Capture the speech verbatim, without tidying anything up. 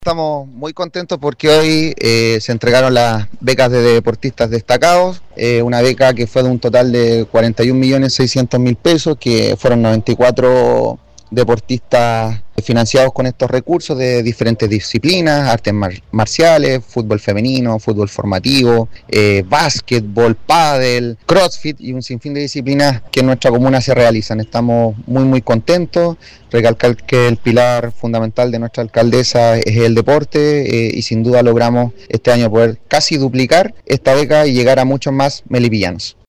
Estamos muy contentos porque hoy eh, se entregaron las becas de deportistas destacados, eh, una beca que fue de un total de cuarenta y un millones seiscientos mil pesos, que fueron noventa y cuatro deportistas financiados con estos recursos de diferentes disciplinas, artes mar marciales, fútbol femenino, fútbol formativo, eh, básquetbol, pádel, crossfit y un sinfín de disciplinas que en nuestra comuna se realizan. Estamos muy muy contentos, recalcar que el pilar fundamental de nuestra alcaldesa es el deporte eh, y sin duda logramos este año poder casi duplicar esta beca y llegar a muchos más melipillanos.